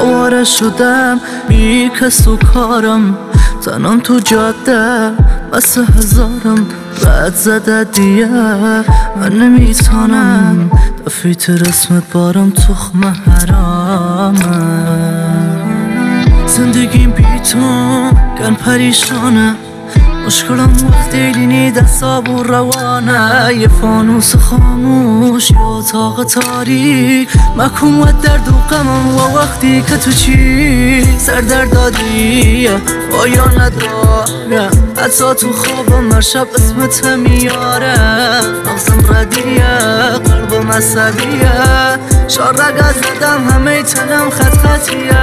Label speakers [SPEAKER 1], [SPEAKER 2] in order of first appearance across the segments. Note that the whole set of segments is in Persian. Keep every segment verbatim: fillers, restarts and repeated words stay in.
[SPEAKER 1] آواره شدم بی کس و کارم، تنام تو جاده بس هزارم. رد زده دیگه من نمیتونم، دفیت رسمت بارم تخم حرامه. زندگیم بی تو گن پریشانه، مشکلم وقتی لینی دستاب و روانه. یه فانوس خاموش یا اتاق تاریک، مکون و درد و غمم و وقتی که تو چی سر در دادی پایان نداره. حتی تو خوابم هر شب اسمت میاره، مغزم ردیه قلبم عصبیه. شارگ از زدم همه تنم خط خطیه.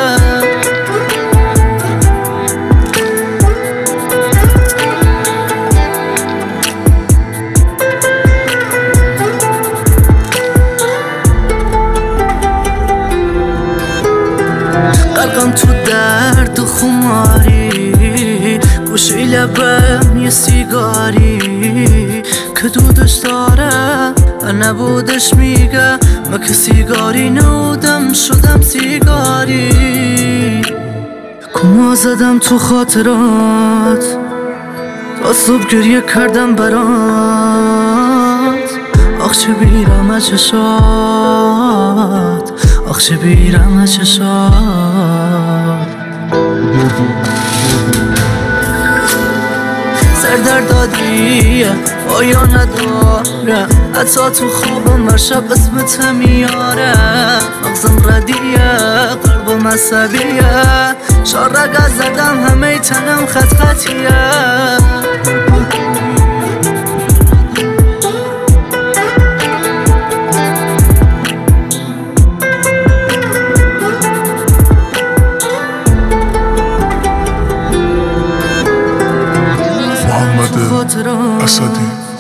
[SPEAKER 1] قلقم تو درد و خماری، گوشی لبم یه سیگاری که دودش داره و نبودش میگه. ما که سیگاری نودم شدم سیگاری. کما زدم تو خاطرات تا صبح گریه کردم برات. آخ چه بیرم چشات، آخ چه بیرم چشات. سر در دادی پایان نداره، حتی تو خوابم هر شب اسمت میاره. مغزم ردیه قلبم عصبیه. شارگ از زدم همه تنم خط خطیه.
[SPEAKER 2] محمد اسدی.